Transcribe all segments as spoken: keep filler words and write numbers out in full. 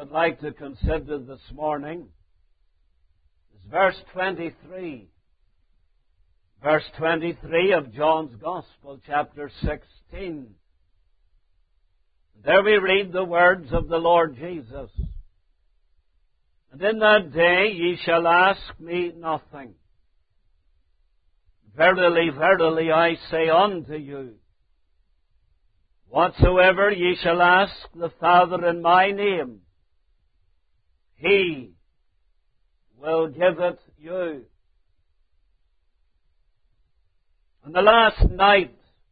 I'd like to consider this morning is verse twenty-three. Verse twenty-three of John's Gospel, chapter sixteen. There we read the words of the Lord Jesus. And in that day ye shall ask me nothing. Verily, verily, I say unto you, whatsoever ye shall ask the Father in my name, He will give it you. On the last night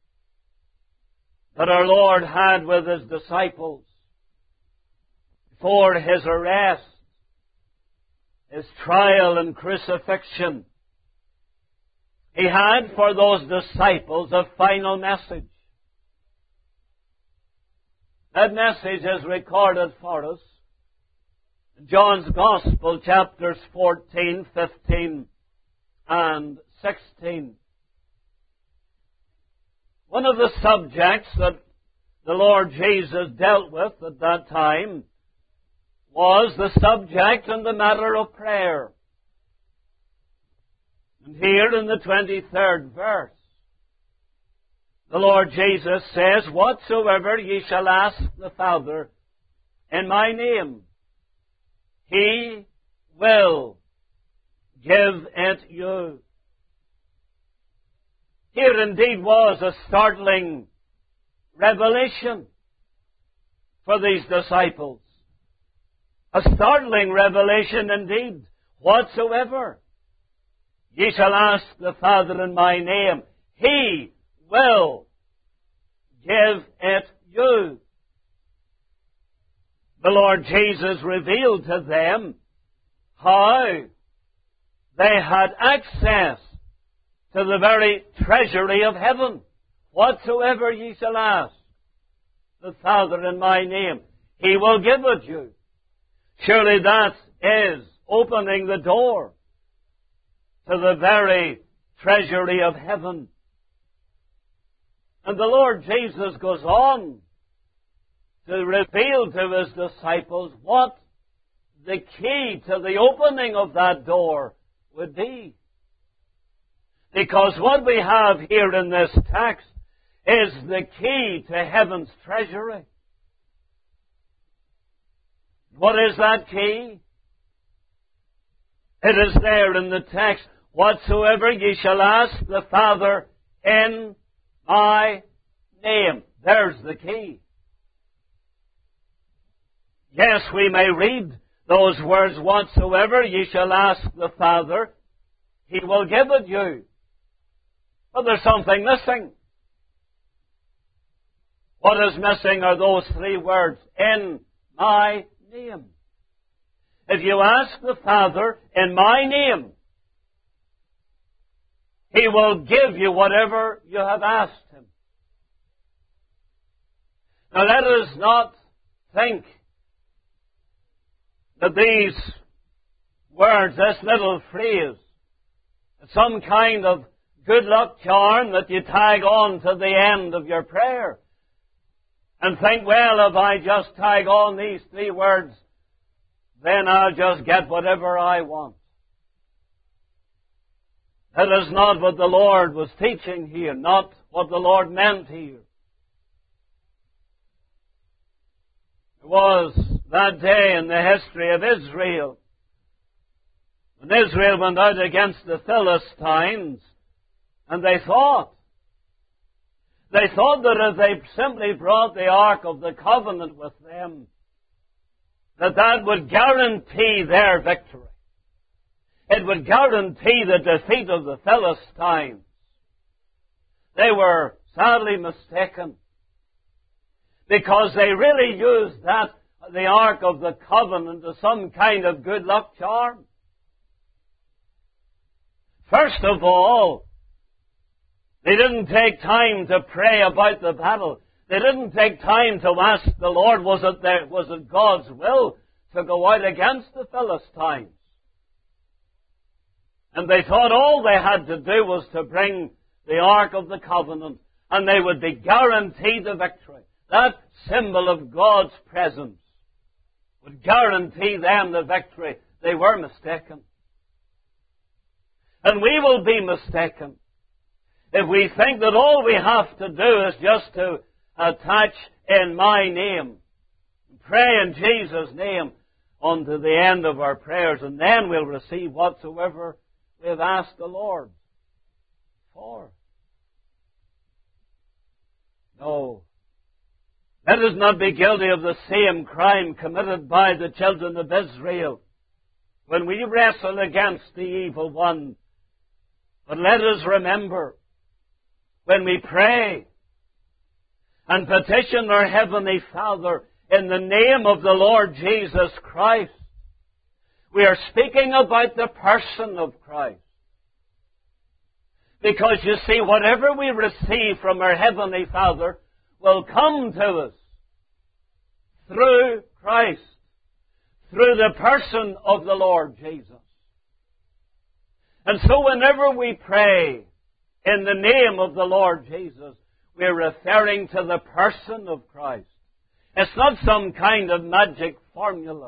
that our Lord had with His disciples, before His arrest, His trial and crucifixion, He had for those disciples a final message. That message is recorded for us in John's Gospel, chapters fourteen, fifteen, and sixteen. One of the subjects that the Lord Jesus dealt with at that time was the subject and the matter of prayer. And here in the twenty-third verse, the Lord Jesus says, whatsoever ye shall ask the Father in my name, He will give it you. Here indeed was a startling revelation for these disciples. A startling revelation indeed. Whatsoever ye shall ask the Father in my name, He will give it you. The Lord Jesus revealed to them how they had access to the very treasury of heaven. Whatsoever ye shall ask the Father in my name, He will give it you. Surely that is opening the door to the very treasury of heaven. And the Lord Jesus goes on to reveal to His disciples what the key to the opening of that door would be. Because what we have here in this text is the key to heaven's treasury. What is that key? It is there in the text. Whatsoever ye shall ask the Father in my name. There's the key. Yes, we may read those words, whatsoever ye shall ask the Father, He will give it you. But there's something missing. What is missing are those three words, in my name. If you ask the Father in my name, He will give you whatever you have asked Him. Now let us not think that these words, this little phrase, is some kind of good luck charm that you tag on to the end of your prayer. And think, well, if I just tag on these three words, then I'll just get whatever I want. That is not what the Lord was teaching here, not what the Lord meant here. It was that day in the history of Israel, when Israel went out against the Philistines, and they thought, they thought that if they simply brought the Ark of the Covenant with them, that that would guarantee their victory. It would guarantee the defeat of the Philistines. They were sadly mistaken, because they really used that, the Ark of the Covenant, as some kind of good luck charm. First of all, they didn't take time to pray about the battle. They didn't take time to ask the Lord, was it, there, was it God's will to go out against the Philistines? And they thought all they had to do was to bring the Ark of the Covenant, and they would be guaranteed the victory. That symbol of God's presence would guarantee them the victory. They were mistaken. And we will be mistaken if we think that all we have to do is just to attach in my name, pray in Jesus' name unto the end of our prayers, and then we'll receive whatsoever we have asked the Lord for. No. Let us not be guilty of the same crime committed by the children of Israel when we wrestle against the evil one. But let us remember, when we pray and petition our Heavenly Father in the name of the Lord Jesus Christ, we are speaking about the person of Christ. Because you see, whatever we receive from our Heavenly Father will come to us through Christ, through the person of the Lord Jesus. And so whenever we pray in the name of the Lord Jesus, we're referring to the person of Christ. It's not some kind of magic formula.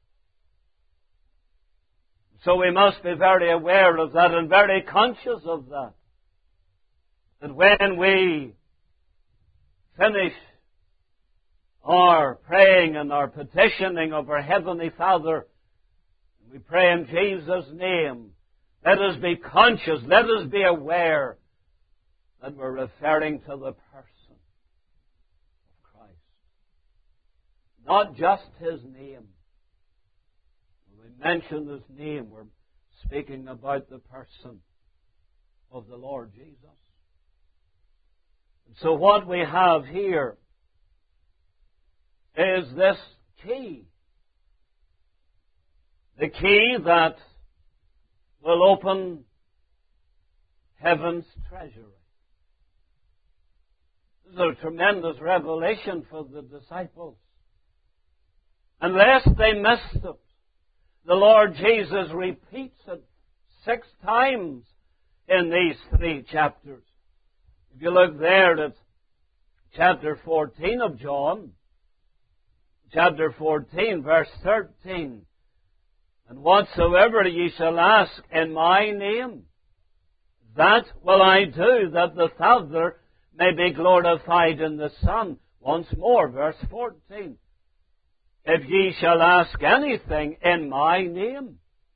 So we must be very aware of that and very conscious of that. That when we finish our praying and our petitioning of our Heavenly Father, we pray in Jesus' name, let us be conscious, let us be aware that we're referring to the person of Christ. Not just His name. When we mention His name, we're speaking about the person of the Lord Jesus. And so what we have here is this key. The key that will open heaven's treasury. This is a tremendous revelation for the disciples. Unless they missed it, the Lord Jesus repeats it six times in these three chapters. If you look there at chapter fourteen of John, chapter fourteen, verse thirteen, and whatsoever ye shall ask in my name, that will I do, that the Father may be glorified in the Son. Once more, verse fourteen. If ye shall ask anything in my name,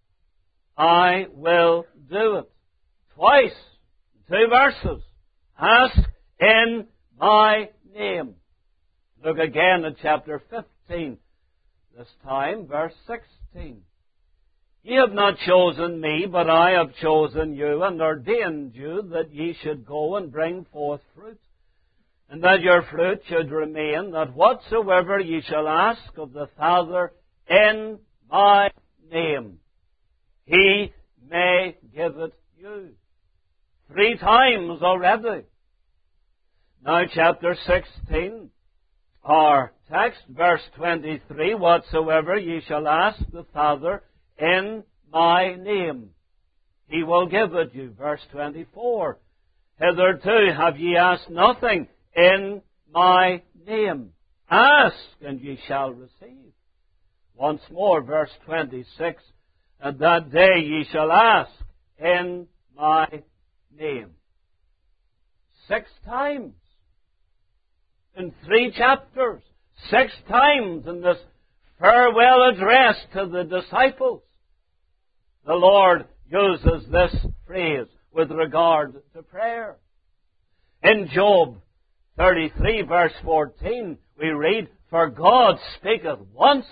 I will do it. Twice, two verses. Ask in my name. Look again at chapter fifteen. This time, verse sixteen. Ye have not chosen me, but I have chosen you, and ordained you that ye should go and bring forth fruit, and that your fruit should remain, that whatsoever ye shall ask of the Father in my name, He may give it you. Three times already. Now chapter sixteen, our text, verse twenty-three, whatsoever ye shall ask the Father in my name, He will give it you. Verse twenty-four, hitherto have ye asked nothing in my name. Ask, and ye shall receive. Once more, verse twenty-six, at that day ye shall ask in my name. Six times. In three chapters. Six times in this farewell address to the disciples. The Lord uses this phrase with regard to prayer. In Job thirty-three, verse fourteen, we read, for God speaketh once,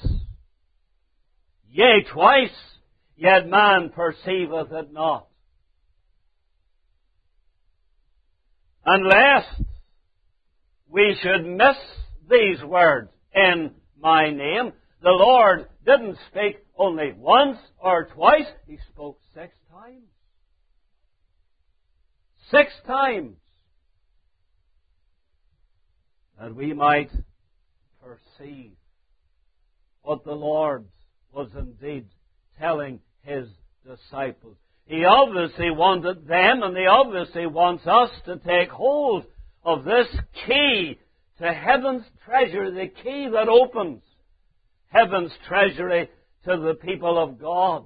yea, twice, yet man perceiveth it not. Unless we should miss these words, in my name, the Lord didn't speak only once or twice, He spoke six times. Six times. That we might perceive what the Lord was indeed telling His disciples. He obviously wanted them, and He obviously wants us to take hold of this key to heaven's treasure, the key that opens heaven's treasury to the people of God.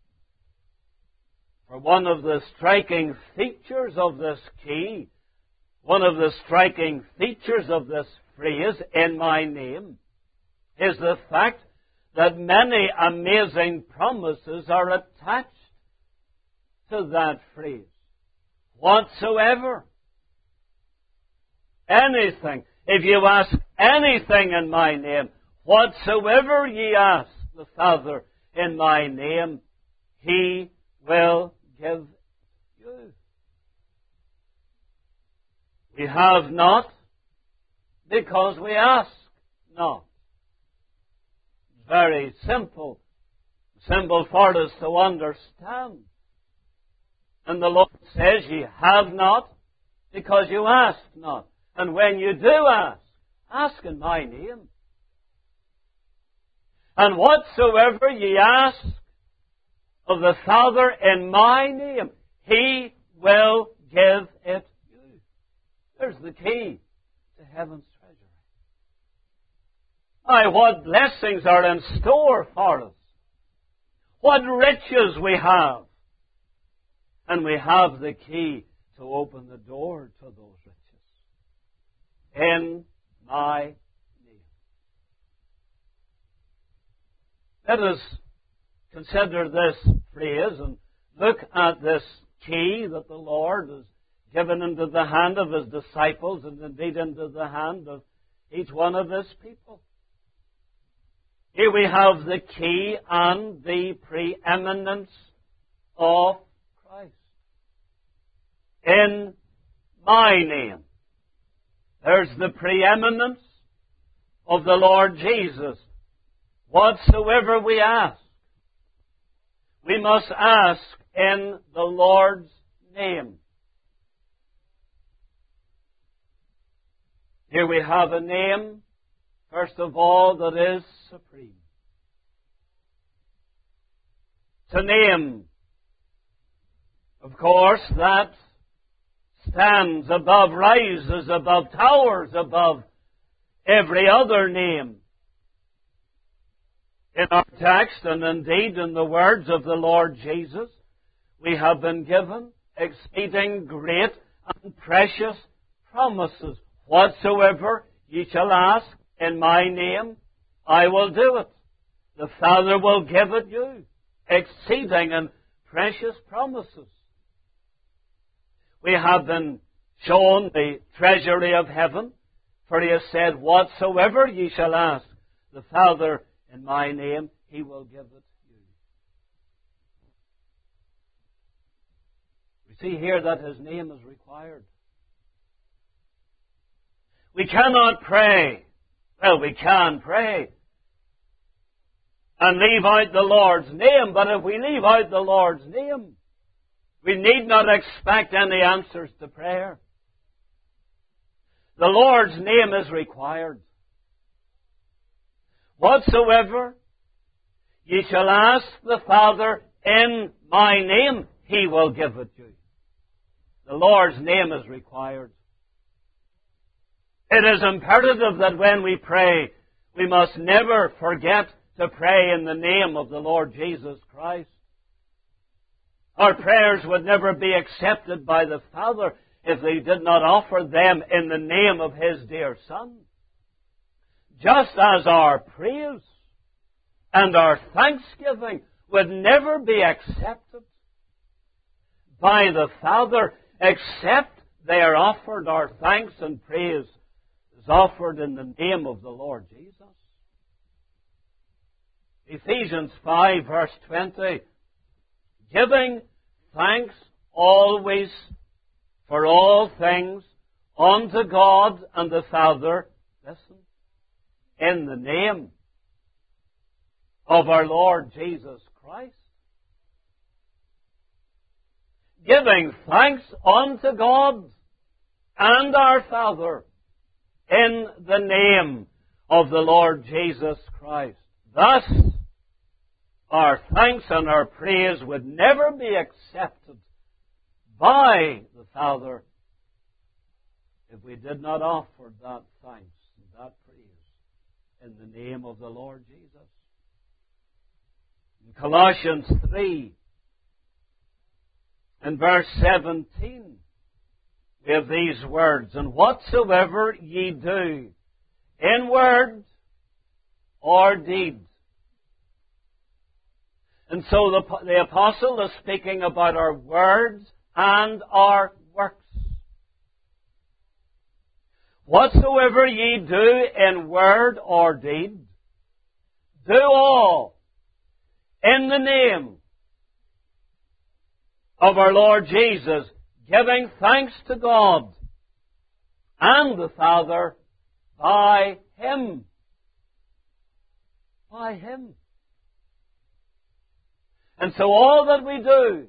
For one of the striking features of this key, one of the striking features of this phrase, in my name, is the fact that many amazing promises are attached to that phrase. Whatsoever. Anything. If you ask anything in my name, whatsoever ye ask the Father in my name, He will give you. We have not because we ask not. Very simple. Simple for us to understand. And the Lord says, ye have not because you ask not. And when you do ask, ask in my name. And whatsoever ye ask of the Father in my name, He will give it you. There's the key to heaven's treasury. Now, what blessings are in store for us. What riches we have. And we have the key to open the door to those riches. In my name. Let us consider this phrase and look at this key that the Lord has given into the hand of His disciples and indeed into the hand of each one of His people. Here we have the key and the preeminence of Christ. In my name. There's the preeminence of the Lord Jesus. Whatsoever we ask, we must ask in the Lord's name. Here we have a name, first of all, that is supreme. It's a name, of course, that stands above, rises above, towers above every other name. In our text, and indeed in the words of the Lord Jesus, we have been given exceeding great and precious promises. Whatsoever ye shall ask in my name, I will do it. The Father will give it you. Exceeding and precious promises. We have been shown the treasury of heaven, for He has said, whatsoever ye shall ask the Father in my name, He will give it you. We see here that His name is required. We cannot pray. Well, we can pray and leave out the Lord's name, but if we leave out the Lord's name, we need not expect any answers to prayer. The Lord's name is required. Whatsoever ye shall ask the Father in my name, He will give it you. The Lord's name is required. It is imperative that when we pray, we must never forget to pray in the name of the Lord Jesus Christ. Our prayers would never be accepted by the Father if they did not offer them in the name of His dear Son. Just as our praise and our thanksgiving would never be accepted by the Father except they are offered, our thanks and praise is offered in the name of the Lord Jesus. Ephesians five verse twenty, giving thanks always for all things unto God and the Father, listen, in the name of our Lord Jesus Christ. Giving thanks unto God and our Father in the name of the Lord Jesus Christ. Thus, our thanks and our praise would never be accepted by the Father if we did not offer that thanks and that praise in the name of the Lord Jesus. In Colossians three, in verse seventeen, we have these words, "And whatsoever ye do, in word or deed." And so the, the apostle is speaking about our words and our works. "Whatsoever ye do in word or deed, do all in the name of our Lord Jesus, giving thanks to God and the Father by Him." By Him. And so all that we do,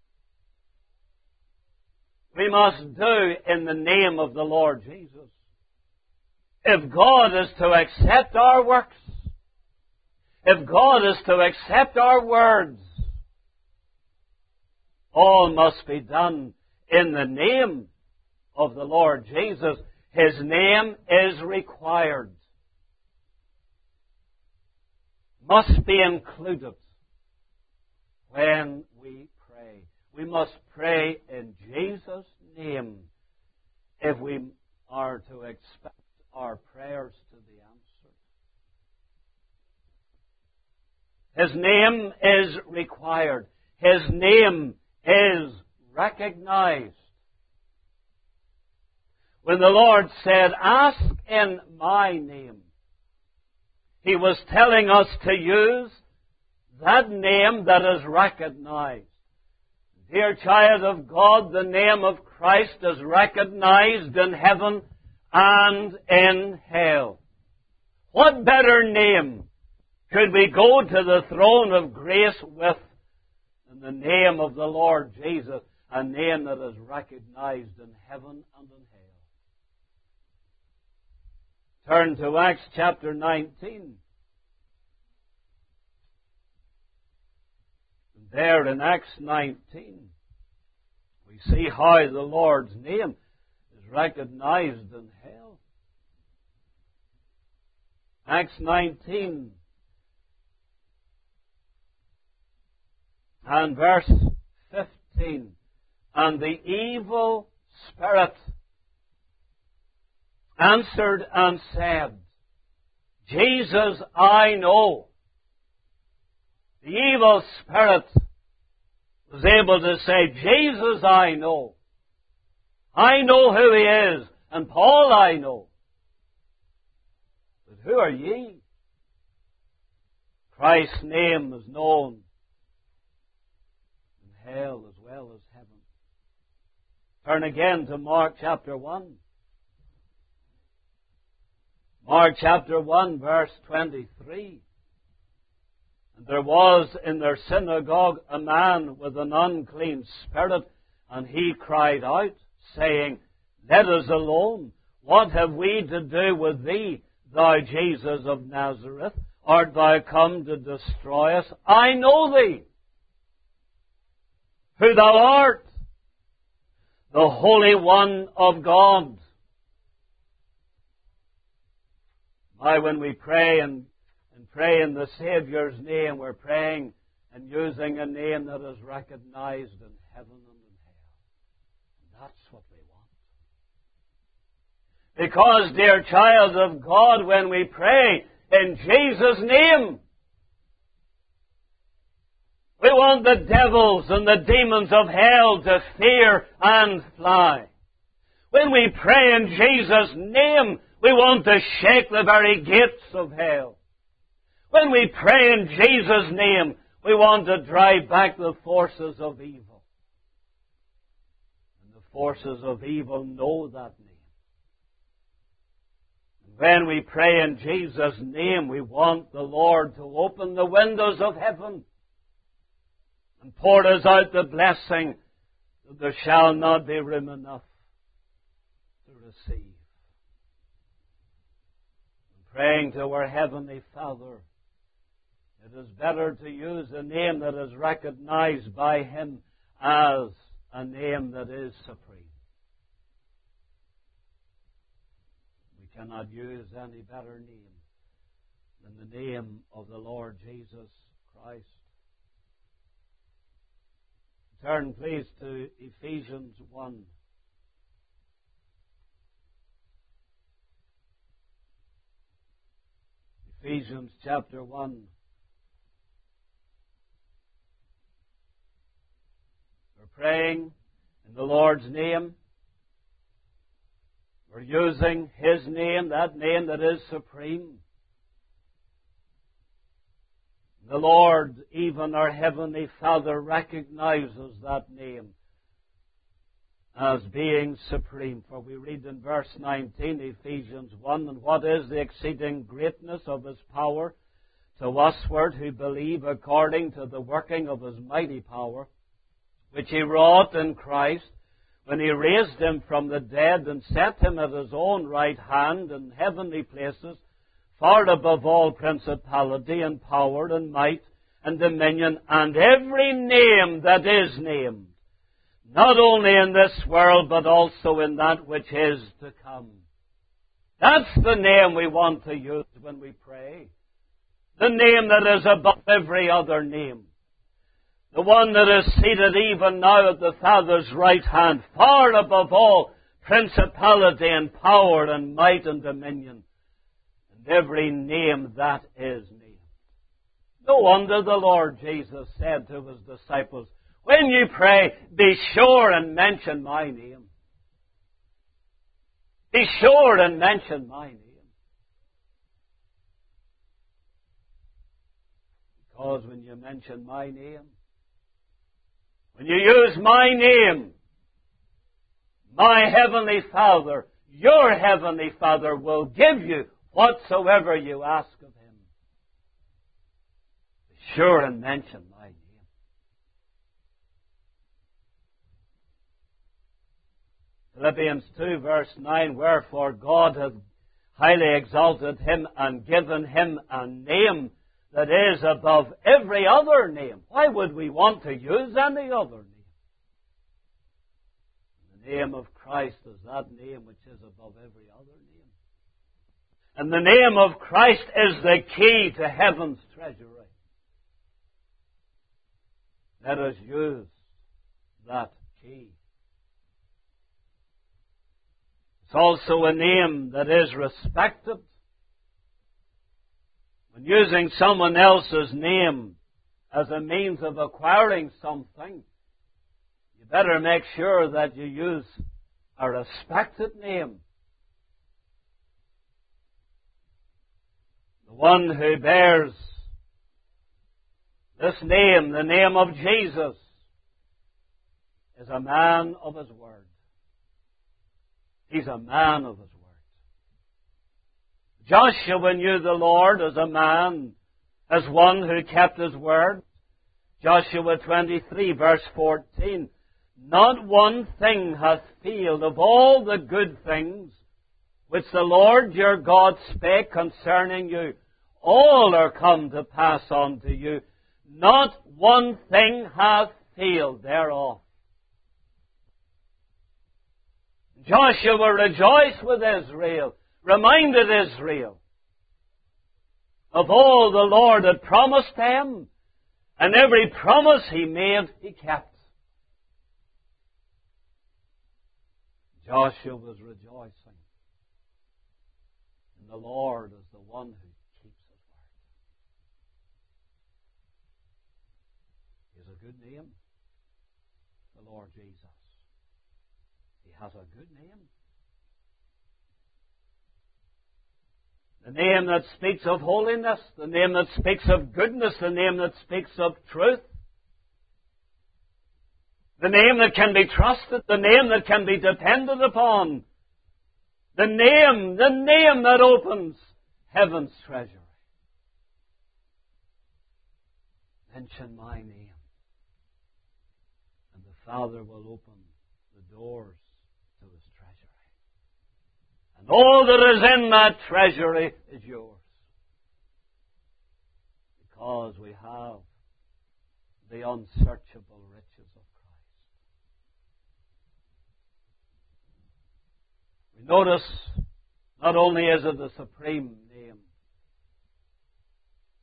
we must do in the name of the Lord Jesus. If God is to accept our works, if God is to accept our words, all must be done in the name of the Lord Jesus. His name is required. Must be included when we pray. We must pray in Jesus' name if we are to expect our prayers to be answered. His name is required. His name is recognized. When the Lord said, "Ask in my name," He was telling us to use that name that is recognized. Dear child of God, the name of Christ is recognized in heaven and in hell. What better name could we go to the throne of grace with than the name of the Lord Jesus, a name that is recognized in heaven and in hell? Turn to Acts chapter nineteen. There in Acts nineteen, we see how the Lord's name is recognized in hell. Acts nineteen and verse fifteen. "And the evil spirit answered and said, Jesus I know." The evil spirit was able to say, "Jesus I know. I know who He is, and Paul I know. But who are ye?" Christ's name is known in hell as well as heaven. Turn again to Mark chapter one. Mark chapter one, verse twenty-three. "And there was in their synagogue a man with an unclean spirit, and he cried out, saying, Let us alone. What have we to do with thee, thou Jesus of Nazareth? Art thou come to destroy us? I know thee, who thou art, the Holy One of God." Why, when we pray and, and pray in the Saviour's name, we're praying and using a name that is recognized in heaven and in hell. And that's what we want. Because, dear child of God, when we pray in Jesus' name, we want the devils and the demons of hell to fear and fly. When we pray in Jesus' name, we want to shake the very gates of hell. When we pray in Jesus' name, we want to drive back the forces of evil. And the forces of evil know that name. When we pray in Jesus' name, we want the Lord to open the windows of heaven and pour us out the blessing that there shall not be room enough to receive. Praying to our Heavenly Father, it is better to use a name that is recognized by Him as a name that is supreme. We cannot use any better name than the name of the Lord Jesus Christ. Turn, please, to Ephesians one. Ephesians chapter one. We're praying in the Lord's name. We're using His name, that name that is supreme. The Lord, even our Heavenly Father, recognizes that name as being supreme. For we read in verse nineteen, Ephesians one, and what is the exceeding greatness of His power to usward who believe according to the working of His mighty power, which He wrought in Christ, when He raised Him from the dead and set Him at His own right hand in heavenly places, far above all principality and power and might and dominion and every name that is named, not only in this world but also in that which is to come. That's the name we want to use when we pray. The name that is above every other name. The one that is seated even now at the Father's right hand, far above all principality and power and might and dominion, and every name that is named. No wonder the Lord Jesus said to His disciples, when you pray, be sure and mention my name. Be sure and mention my name. Because when you mention my name, when you use my name, my Heavenly Father, your Heavenly Father will give you whatsoever you ask of Him. Be sure and mention my name. Philippians two verse nine, wherefore God hath highly exalted Him and given Him a name that is above every other name. Why would we want to use any other name? The name of Christ is that name which is above every other name. And the name of Christ is the key to heaven's treasury. Let us use that key. It's also a name that is respected. When using someone else's name as a means of acquiring something, you better make sure that you use a respected name. The one who bears this name, the name of Jesus, is a man of His word. He's a man of His word. Joshua knew the Lord as a man, as one who kept His word. Joshua twenty-three verse fourteen, not one thing hath failed of all the good things which the Lord your God spake concerning you. All are come to pass on to you. Not one thing hath failed thereof. Joshua rejoiced with Israel, reminded Israel of all the Lord had promised them, and every promise He made, He kept. Joshua was rejoicing in the Lord as the one who keeps His word. He has a good name, the Lord Jesus. He has a good name. The name that speaks of holiness, the name that speaks of goodness, the name that speaks of truth, the name that can be trusted, the name that can be depended upon, the name, the name that opens heaven's treasury. Mention my name, and the Father will open the doors to His treasury. And all that is in that treasury is yours. Because we have the unsearchable riches of Christ. We notice not only is it the supreme name,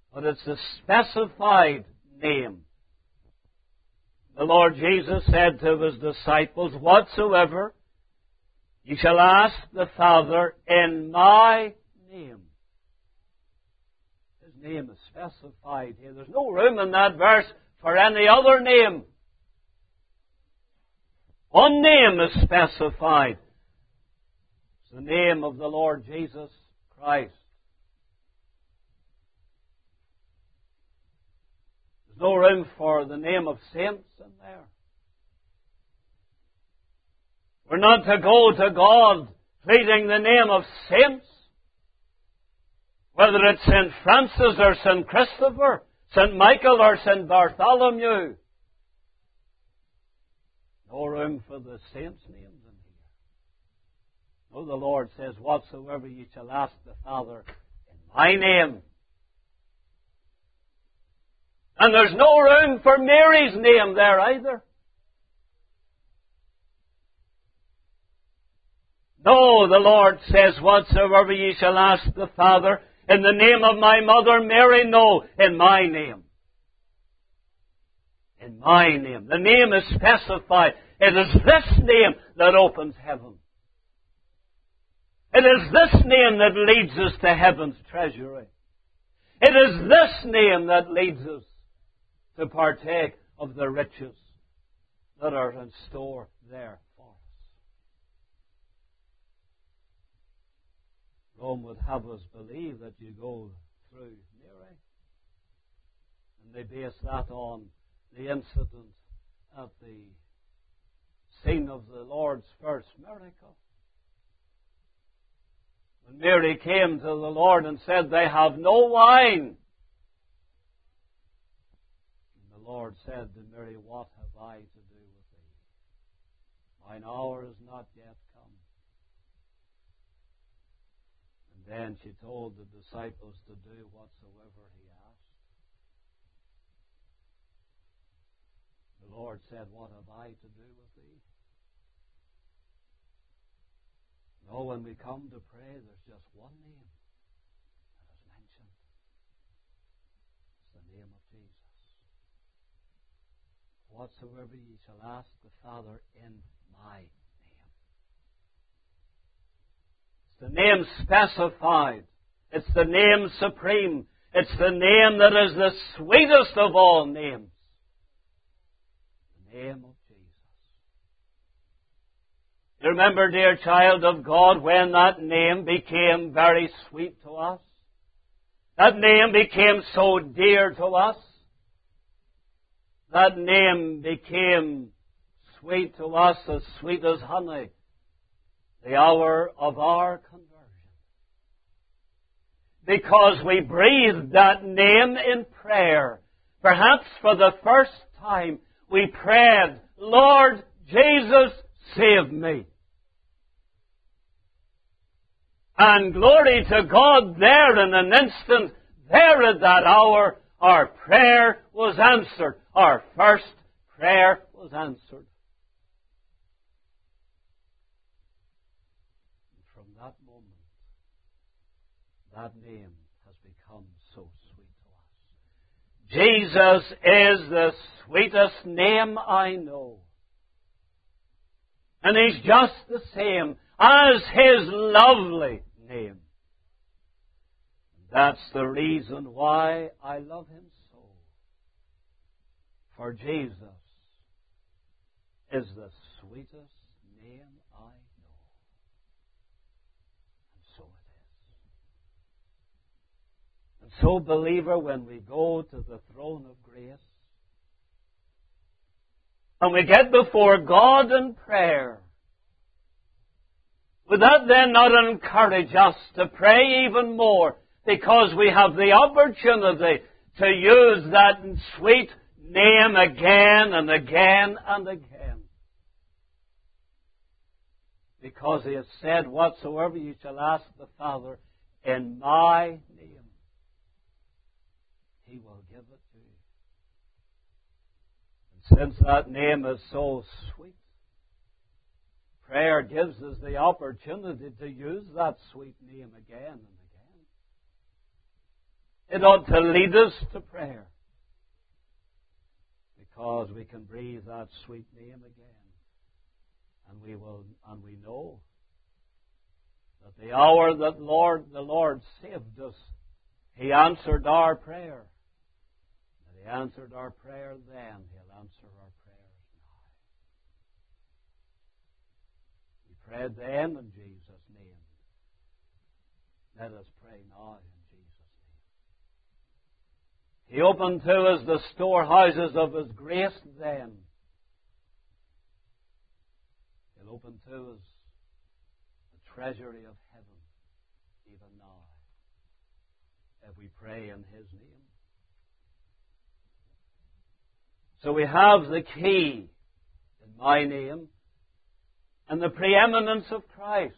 but it's a specified name. The Lord Jesus said to His disciples, "Whatsoever you shall ask the Father in my name." His name is specified here. There's no room in that verse for any other name. One name is specified. It's the name of the Lord Jesus Christ. There's no room for the name of saints in there. We're not to go to God pleading the name of saints, whether it's Saint Francis or Saint Christopher, Saint Michael or Saint Bartholomew. No room for the saints' names in here. No, the Lord says, "Whatsoever ye shall ask the Father in my name." And there's no room for Mary's name there either. No, the Lord says, "Whatsoever ye shall ask the Father in the name of my mother Mary," no, in my name. In my name. The name is specified. It is this name that opens heaven. It is this name that leads us to heaven's treasury. It is this name that leads us to partake of the riches that are in store there for us. Rome would have us believe that you go through Mary. And they base that on the incident at the scene of the Lord's first miracle. When Mary came to the Lord and said, "They have no wine." And the Lord said to Mary, "What have I to do with thee? Mine hour is not yet come." And then she told the disciples to do whatsoever He asked. The Lord said, "What have I to do with thee?" No, when we come to pray, there's just one name that is mentioned. It's the name of Jesus. "Whatsoever ye shall ask the Father in my name." It's the name specified. It's the name supreme. It's the name that is the sweetest of all names. The name of Jesus. You remember, dear child of God, when that name became very sweet to us? That name became so dear to us. That name became sweet to us, as sweet as honey, the hour of our conversion. Because we breathed that name in prayer. Perhaps for the first time, we prayed, "Lord Jesus, save me." And glory to God, there in an instant, there at that hour, our prayer was answered. Our first prayer was answered. And from that moment, that name has become so sweet to us. Jesus is the sweetest name I know. And He's just the same as His lovely name. That's the reason why I love Him so. For Jesus is the sweetest name I know. And so it is. And so, believer, when we go to the throne of grace, and we get before God in prayer, would that then not encourage us to pray even more, because we have the opportunity to use that sweet name again and again and again? Because He has said, "Whatsoever you shall ask the Father in my name, He will give it to you." And since that name is so sweet, prayer gives us the opportunity to use that sweet name again and again. It ought to lead us to prayer. Because we can breathe that sweet name again. And we will, and we know that the hour that Lord, the Lord saved us, He answered our prayer. And He answered our prayer then. He'll answer our prayers now. We prayed then in Jesus' name. Let us pray now in Jesus' name. He opened to us the storehouses of His grace then. He'll open to us the treasury of heaven even now, if we pray in His name. So we have the key in my name and the preeminence of Christ.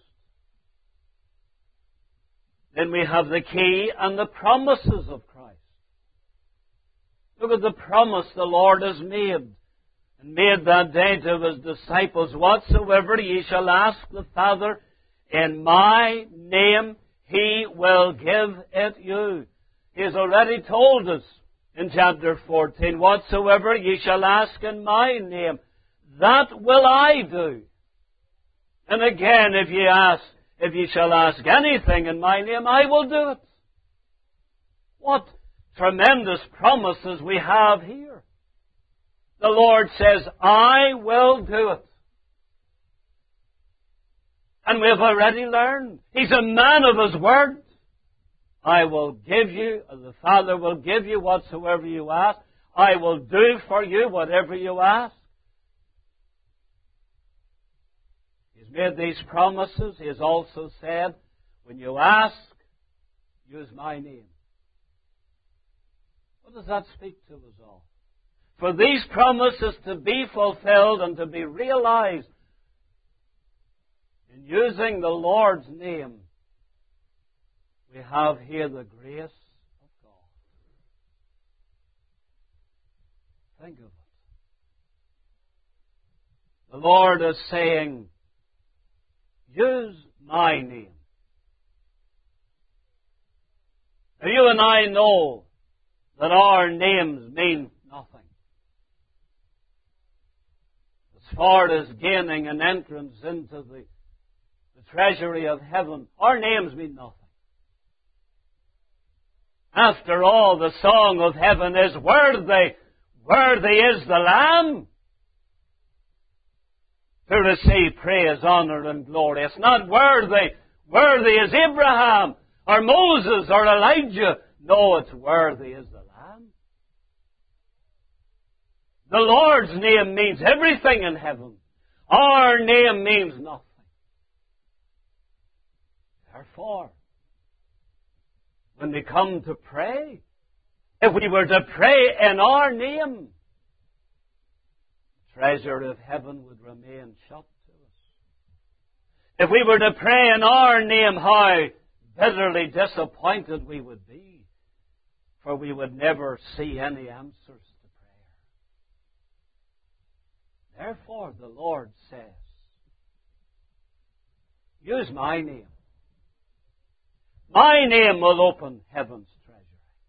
Then we have the key and the promises of Christ. Look at the promise the Lord has made, and made that day to His disciples. Whatsoever ye shall ask the Father in my name, He will give it you. He has already told us in chapter fourteen, whatsoever ye shall ask in my name, that will I do. And again, if ye ask, if ye shall ask anything in my name, I will do it. What tremendous promises we have here. The Lord says, I will do it. And we have already learned. He's a man of His word. I will give you, the Father will give you whatsoever you ask. I will do for you whatever you ask. He's made these promises. He has also said, when you ask, use my name. What does that speak to us all? For these promises to be fulfilled and to be realized in using the Lord's name, we have here the grace of God. Think of it. The Lord is saying, use my name. Now you and I know that our names mean nothing. As far as gaining an entrance into the, the treasury of heaven, our names mean nothing. After all, the song of heaven is, worthy, worthy is the Lamb to receive praise, honor, and glory. It's not worthy. Worthy is Abraham, or Moses, or Elijah. No, it's worthy is the Lamb. The Lord's name means everything in heaven. Our name means nothing. Therefore, when we come to pray, if we were to pray in our name, the treasure of heaven would remain shut to us. If we were to pray in our name, how bitterly disappointed we would be, for we would never see any answers to prayer. Therefore, the Lord says, use my name. My name will open heaven's treasury.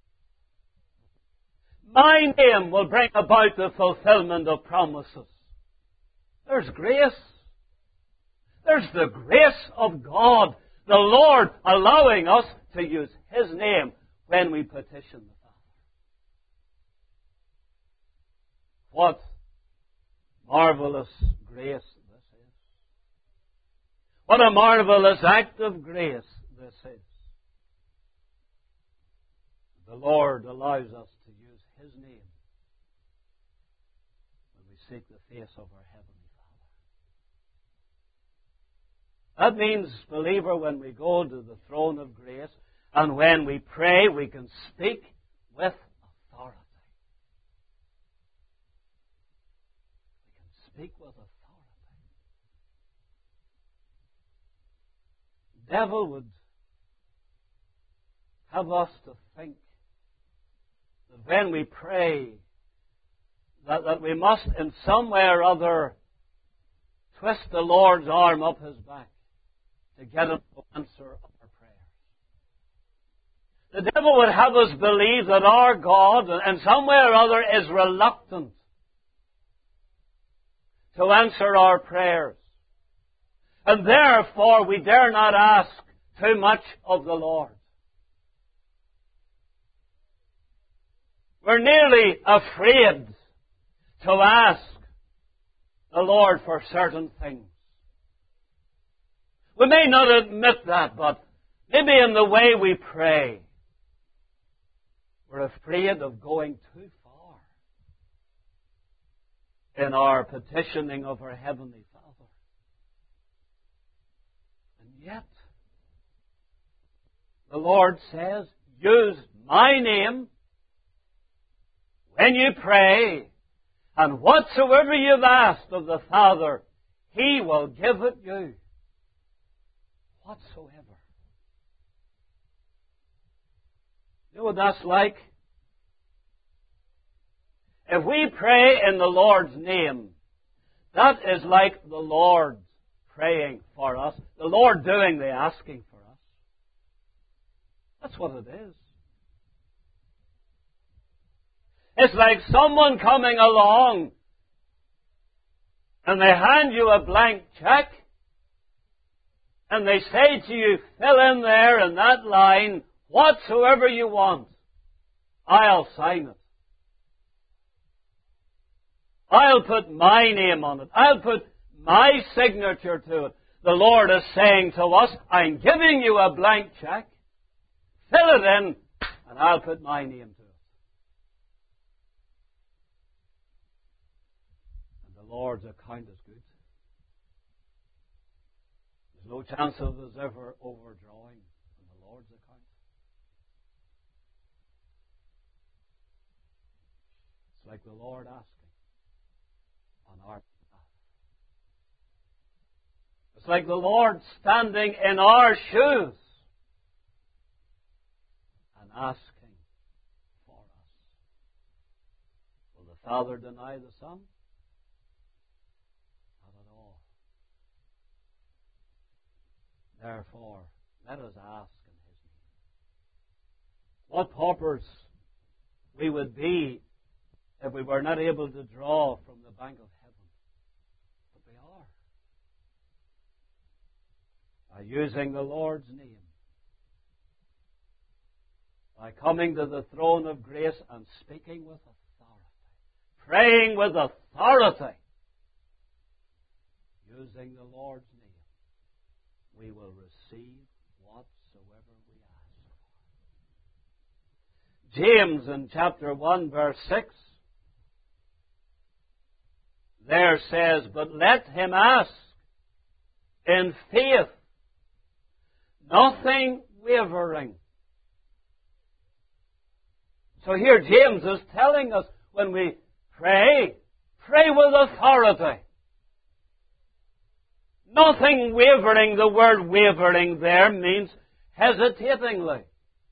My name will bring about the fulfillment of promises. There's grace. There's the grace of God, the Lord allowing us to use His name when we petition the Father. What marvelous grace this is. What a marvelous act of grace this is. The Lord allows us to use His name when we seek the face of our Heavenly Father. That means, believer, when we go to the throne of grace and when we pray, we can speak with authority. We can speak with authority. The devil would have us to think that when we pray, that, that we must in some way or other twist the Lord's arm up His back to get Him to answer our prayers. The devil would have us believe that our God, in some way or other, is reluctant to answer our prayers. And therefore, we dare not ask too much of the Lord. We're nearly afraid to ask the Lord for certain things. We may not admit that, but maybe in the way we pray, we're afraid of going too far in our petitioning of our Heavenly Father. And yet, the Lord says, use my name when you pray, and whatsoever you've asked of the Father, He will give it you. Whatsoever. You know what that's like? If we pray in the Lord's name, that is like the Lord praying for us, the Lord doing the asking for us. That's what it is. It's like someone coming along and they hand you a blank check and they say to you, fill in there in that line whatsoever you want. I'll sign it. I'll put my name on it. I'll put my signature to it. The Lord is saying to us, I'm giving you a blank check. Fill it in and I'll put my name to it. The Lord's account is good. There's no chance of us ever overdrawing on the Lord's account. It's like the Lord asking on our behalf. It's like the Lord standing in our shoes and asking for us. Will the Father deny the Son? Therefore, let us ask in His name. What paupers we would be if we were not able to draw from the bank of heaven. But we are. By using the Lord's name. By coming to the throne of grace and speaking with authority. Praying with authority. Using the Lord's name. We will receive whatsoever we ask for. James in chapter one verse six there says, but let him ask in faith, nothing wavering. So here James is telling us when we pray, pray with authority. Nothing wavering. The word wavering there means hesitatingly.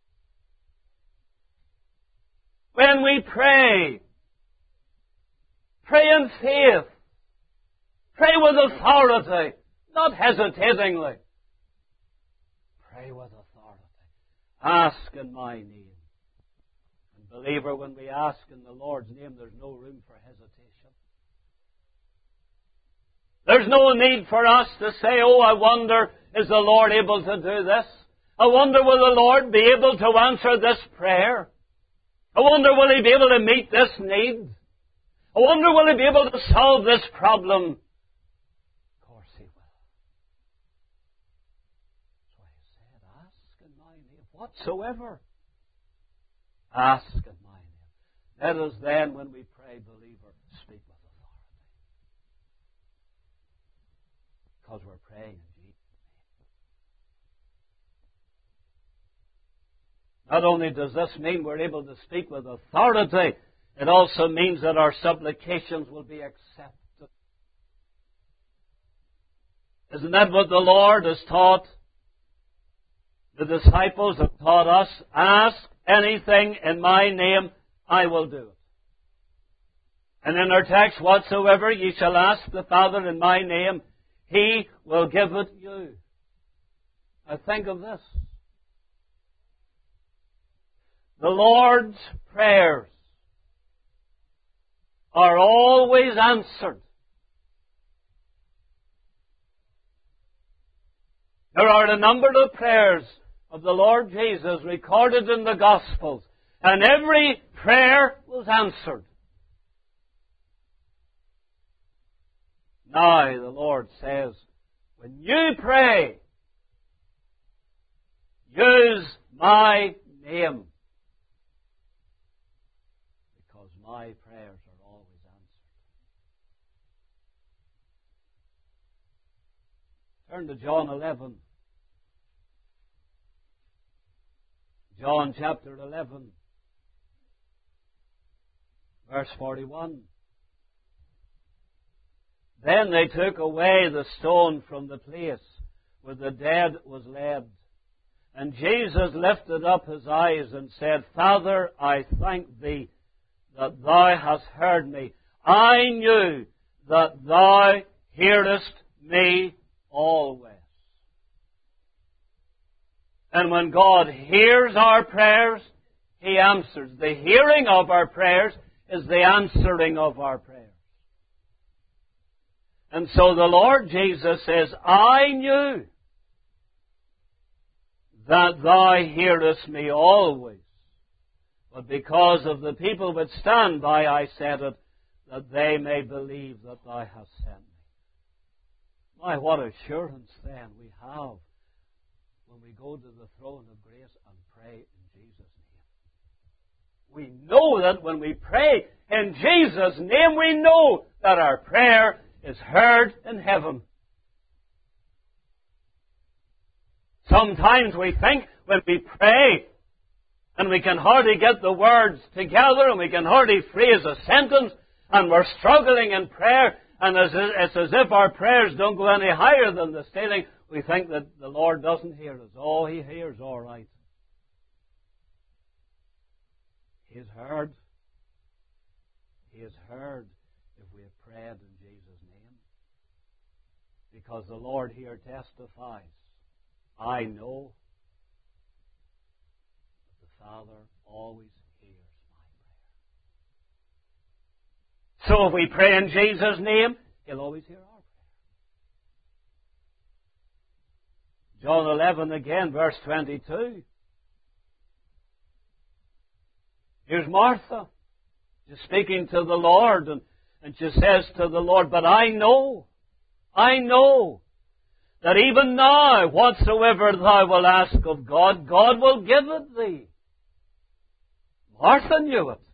When we pray, pray in faith. Pray with authority, not hesitatingly. Pray with authority. Ask in my name. And believer, when we ask in the Lord's name, there's no room for hesitation. There's no need for us to say, oh, I wonder, is the Lord able to do this? I wonder, will the Lord be able to answer this prayer? I wonder, will He be able to meet this need? I wonder, will He be able to solve this problem? Of course He will. So He said, ask in my name, whatsoever. Ask in my name. Let us then, when we pray, believer, speak with authority. Because we're praying in Jesus' name. Not only does this mean we're able to speak with authority, it also means that our supplications will be accepted. Isn't that what the Lord has taught? The disciples have taught us, ask anything in my name, I will do it. And in our text, whatsoever ye shall ask the Father in my name, He will give it you. Now think of this. The Lord's prayers are always answered. There are a number of prayers of the Lord Jesus recorded in the Gospels, and every prayer was answered. Now the Lord says, when you pray, use my name, because my prayers are always answered. Turn to John eleven. John chapter eleven, verse forty-one. Then they took away the stone from the place where the dead was laid. And Jesus lifted up his eyes and said, Father, I thank thee that thou hast heard me. I knew that thou hearest me always. And when God hears our prayers, He answers. The hearing of our prayers is the answering of our prayers. And so the Lord Jesus says, I knew that thou hearest me always. But because of the people that stand by, I said it, that they may believe that thou hast sent me. My, what assurance then we have when we go to the throne of grace and pray in Jesus' name. We know that when we pray in Jesus' name, we know that our prayer is heard in heaven. Sometimes we think when we pray and we can hardly get the words together and we can hardly phrase a sentence and we're struggling in prayer and it's as if our prayers don't go any higher than the ceiling, we think that the Lord doesn't hear us. Oh, He hears all right. He has heard. He has heard if we have prayed in Jesus' name. Because the Lord here testifies, I know that the Father always hears my prayer. So if we pray in Jesus' name, He'll always hear our prayer. John eleven again, verse twenty-two. Here's Martha. She's speaking to the Lord, and, and she says to the Lord, but I know, I know that even now, whatsoever thou wilt ask of God, God will give it thee. Martha knew it.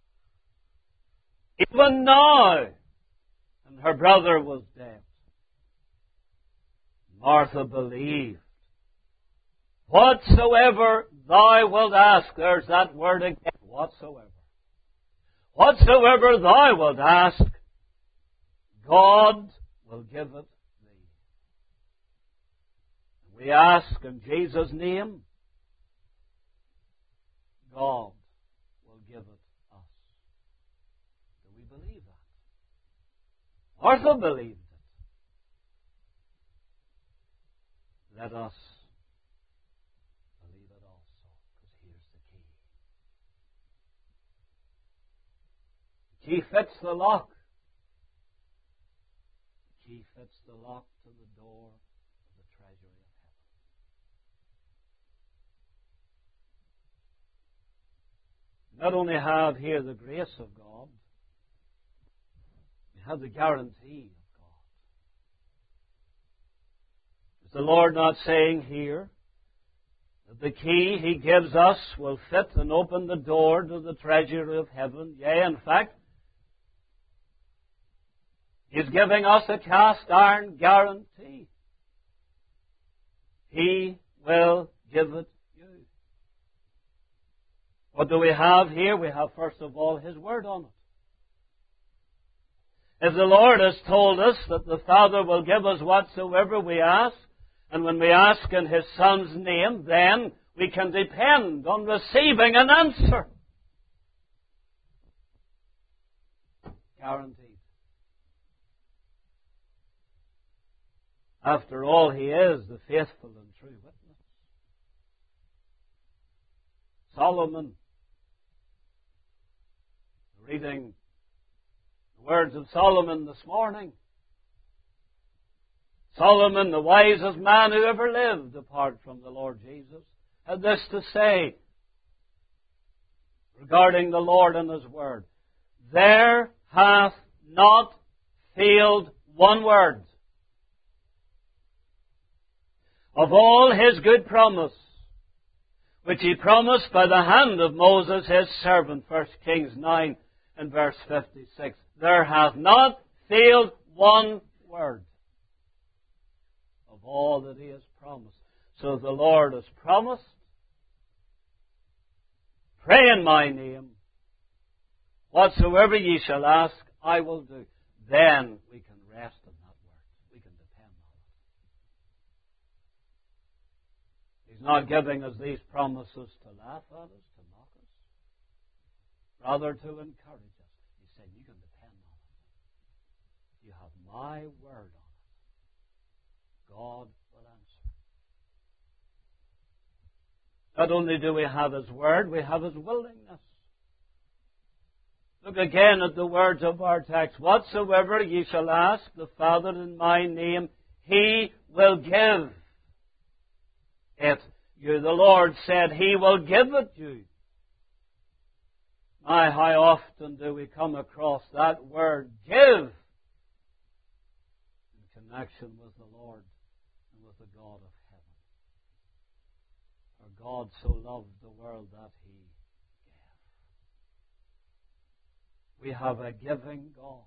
Even now, and her brother was dead. Martha believed. Whatsoever thou wilt ask, there's that word again, whatsoever. Whatsoever thou wilt ask, God will give it thee. We ask in Jesus' name, God will give it us. Do we believe that? Martha believed it. Let us believe it also, because here's the key. The key fits the lock. The key fits the lock to the door of the treasury of heaven. Not only have here the grace of God, we have the guarantee of God. Is the Lord not saying here that the key He gives us will fit and open the door to the treasury of heaven? Yea, in fact, He's giving us a cast iron guarantee. He will give it you. What do we have here? We have, first of all, His Word on it. If the Lord has told us that the Father will give us whatsoever we ask, and when we ask in His Son's name, then we can depend on receiving an answer. Guaranteed. After all, He is the faithful and true witness. Solomon Reading the words of Solomon this morning. Solomon, the wisest man who ever lived apart from the Lord Jesus, had this to say regarding the Lord and His Word. There hath not failed one word of all His good promise, which He promised by the hand of Moses His servant, First Kings nine and verse fifty-six. There hath not failed one word of all that He has promised. So the Lord has promised, pray in my name, whatsoever ye shall ask, I will do. Then we can rest in that word. We can depend on it. He's not giving us these promises to laugh at us, to mock us, rather to encourage us. He's saying, you can depend on it. You have my word on it. God will answer. Not only do we have His word, we have His willingness. Look again at the words of our text. Whatsoever ye shall ask the Father in my name, He will give it you. The Lord said He will give it you. My, how often do we come across that word, give, in connection with the Lord and with the God of heaven. For God so loved the world that He We have a giving God.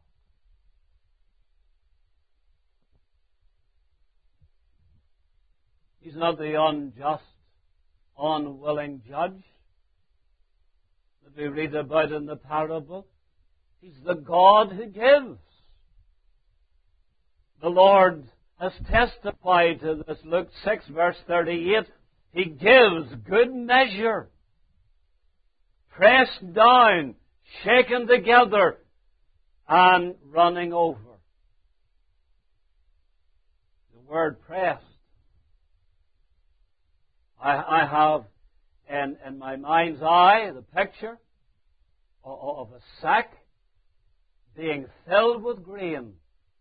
He's not the unjust, unwilling judge that we read about in the parable. He's the God who gives. The Lord has testified to this. Luke six, verse thirty-eight. He gives good measure, pressed down, shaken together, and running over. The word pressed. I, I have in, in my mind's eye the picture of, of a sack being filled with grain.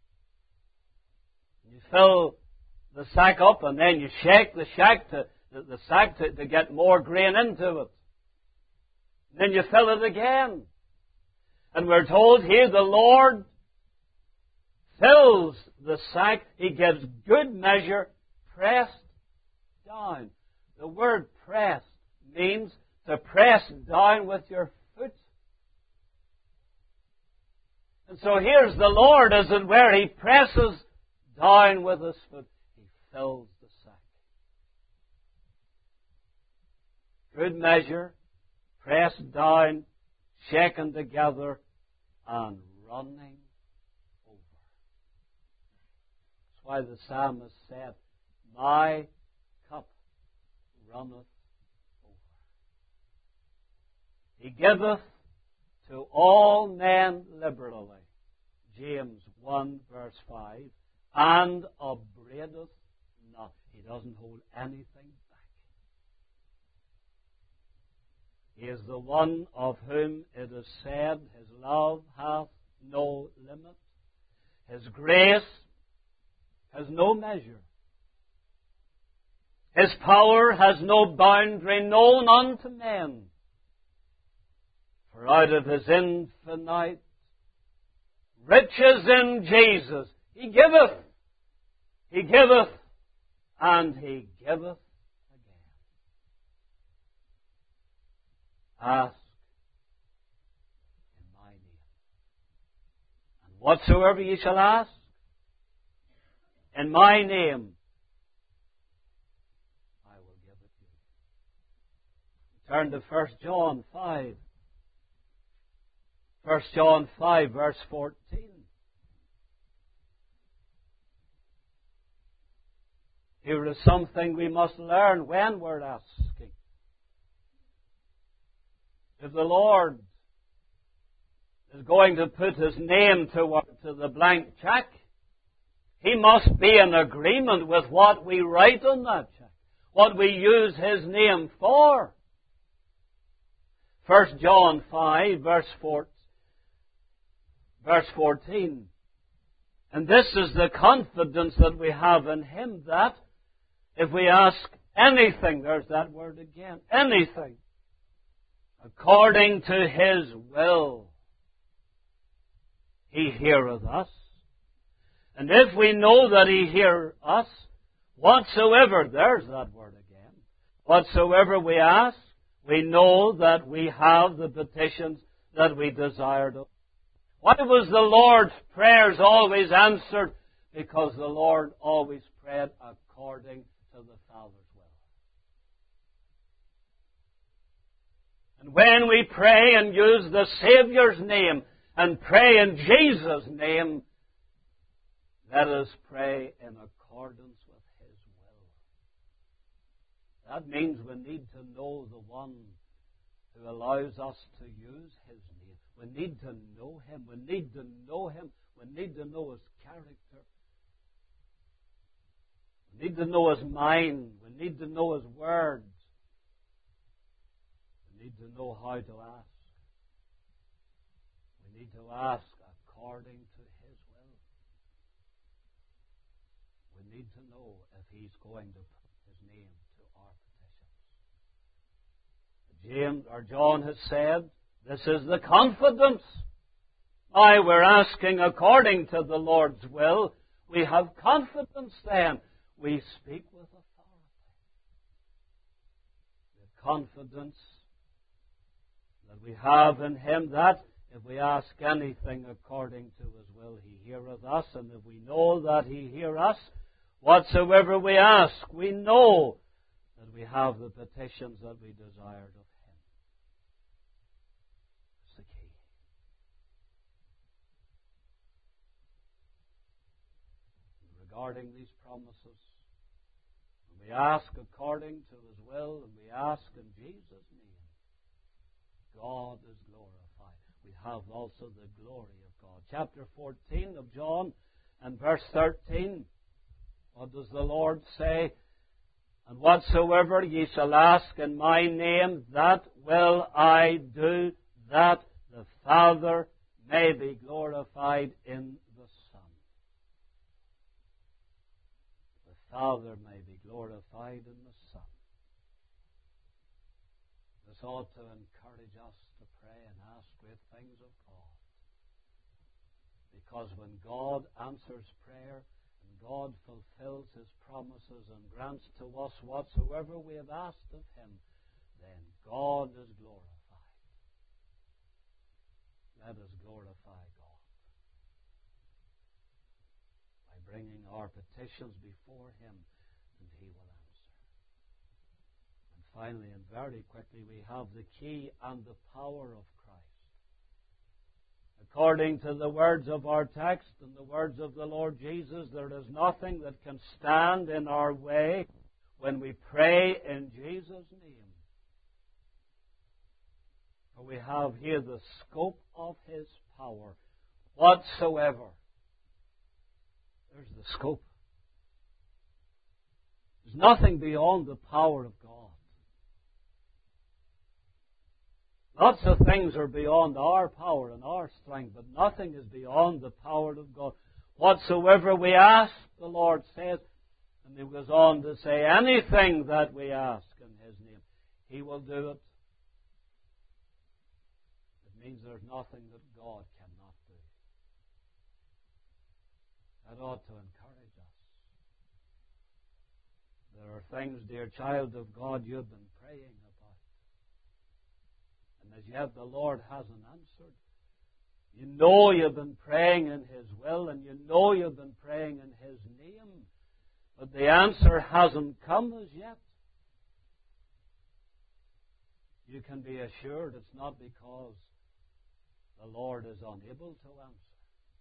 You fill the sack up and then you shake the sack to, the, the sack to, to get more grain into it. Then you fill it again. And we're told here the Lord fills the sack. He gives good measure, pressed down. The word pressed means to press down with your foot. And so here's the Lord, as it were. He presses down with His foot. He fills the sack. Good measure, pressed down, shaken together, and running over. That's why the psalmist said, my cup runneth over. He giveth to all men liberally. James one, verse five. And upbraideth not. He doesn't hold anything back. He is the one of whom it is said, His love hath no limit. His grace has no measure. His power has no boundary known unto men. For out of His infinite riches in Jesus, He giveth. He giveth, and He giveth. Ask in my name. And whatsoever ye shall ask in my name, I will give it you. Turn to First John five. First John five, verse fourteen. Here is something we must learn when we're asking. If the Lord is going to put His name to, to the blank check, He must be in agreement with what we write on that check, what we use His name for. First John five, verse fourteen. verse fourteen. And this is the confidence that we have in Him, that if we ask anything, there's that word again, anything, according to His will, He heareth us. And if we know that He heareth us, whatsoever, there's that word again, whatsoever we ask, we know that we have the petitions that we desired of. Why was the Lord's prayers always answered? Because the Lord always prayed according to the Father's will. And when we pray and use the Savior's name and pray in Jesus' name, let us pray in accordance with His will. That means we need to know the one who allows us to use His name. We need to know Him. We need to know Him. We need to know His character. We need to know His mind. We need to know His words. We need to know how to ask. We need to ask according to His will. We need to know if He's going to put His name to our petitions. James or John has said, this is the confidence. Why, we're asking according to the Lord's will. We have confidence then. We speak with authority. The confidence that we have in Him, that if we ask anything according to His will, He heareth us. And if we know that He hear us, whatsoever we ask, we know that we have the petitions that we desired of Him. Regarding these promises, when we ask according to His will, and we ask in Jesus' name, God is glorified. We have also the glory of God. Chapter fourteen of John and verse thirteen, what does the Lord say? And whatsoever ye shall ask in my name, that will I do, that the Father may be glorified in the Son. The Father may be glorified in the Son. This ought to encourage us to pray and ask great things of God. Because when God answers prayer, and God fulfills His promises and grants to us whatsoever we have asked of Him, then God is glorified. Let us glorify God by bringing our petitions before Him, and He will answer. And finally, and very quickly, we have the key and the power of Christ. According to the words of our text and the words of the Lord Jesus, there is nothing that can stand in our way when we pray in Jesus' name. For we have here the scope of His power whatsoever. There's the scope. There's nothing beyond the power of God. Lots of things are beyond our power and our strength, but nothing is beyond the power of God. Whatsoever we ask, the Lord says, and He goes on to say, anything that we ask in His name, He will do it. It means there's nothing that God cannot do. That ought to encourage us. There are things, dear child of God, you've been praying about. And as yet the Lord hasn't answered. You know you've been praying in His will, and you know you've been praying in His name. But the answer hasn't come as yet. You can be assured it's not because the Lord is unable to answer.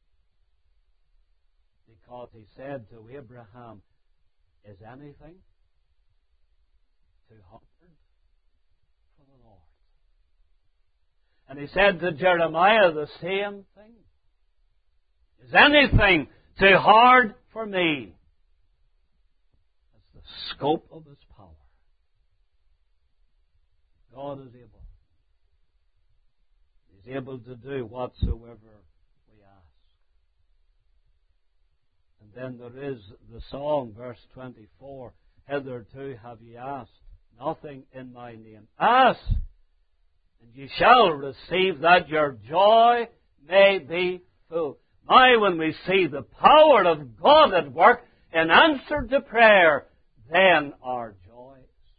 Because He said to Abraham, is anything too hard for the Lord? And He said to Jeremiah the same thing. Is anything too hard for me? That's the scope of His power. God is able. He's able to do whatsoever we ask. And then there is the song, verse twenty-four, hitherto have ye asked nothing in my name. Ask, and ye shall receive, that your joy may be full. My, when we see the power of God at work in answer to prayer, then our joy is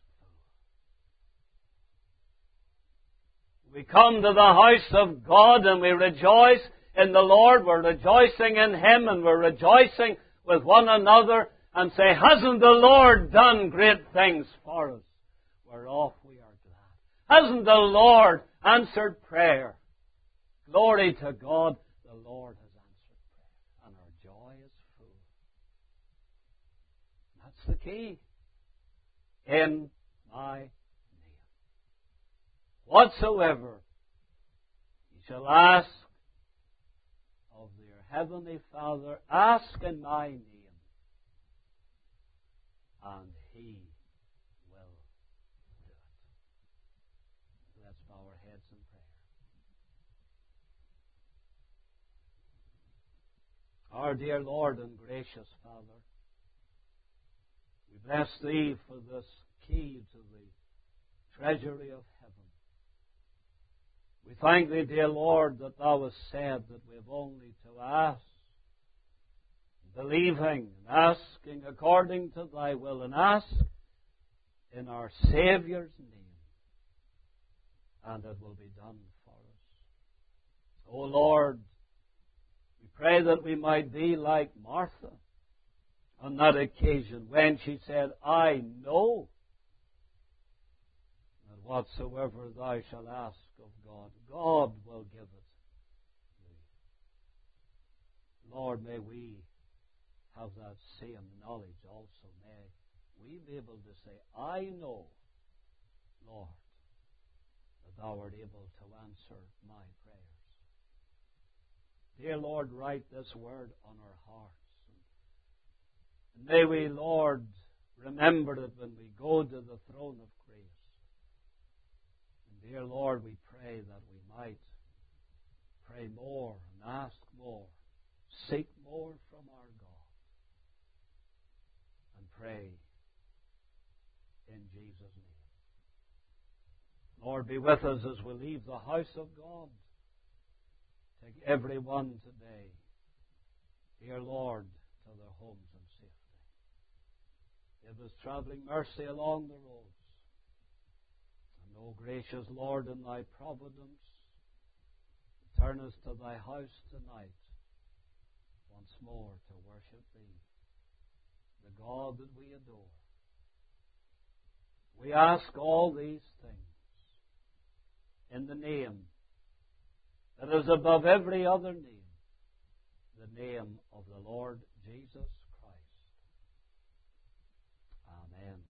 full. We come to the house of God and we rejoice in the Lord. We're rejoicing in Him and we're rejoicing with one another and say, hasn't the Lord done great things for us? Whereof we are glad. Hasn't the Lord answered prayer? Glory to God, the Lord has answered prayer, and our joy is full. That's the key. In my name. Whatsoever ye shall ask of your heavenly Father, ask in my name, and He will do it. Let's bow our heads in prayer. Our dear Lord and gracious Father, we bless Thee for this key to the treasury of heaven. We thank Thee, dear Lord, that Thou hast said that we have only to ask, believing and asking according to Thy will, and ask in our Saviour's name, and it will be done for us. O Lord, we pray that we might be like Martha on that occasion when she said, I know that whatsoever Thou shalt ask of God, God will give it thee. Lord, may we have that same knowledge also. May we be able to say, I know, Lord, that Thou art able to answer my prayers. Dear Lord, write this word on our hearts. And may we, Lord, remember it when we go to the throne of grace. And dear Lord, we pray that we might pray more and ask more, seek more from our God, and pray in Jesus' name. Lord, be with us as we leave the house of God. Take every one today, dear Lord, to their homes in safety. Give us traveling mercy along the roads. And, O gracious Lord, in Thy providence, turn us to Thy house tonight once more to worship Thee, the God that we adore. We ask all these things in the name that is above every other name, the name of the Lord Jesus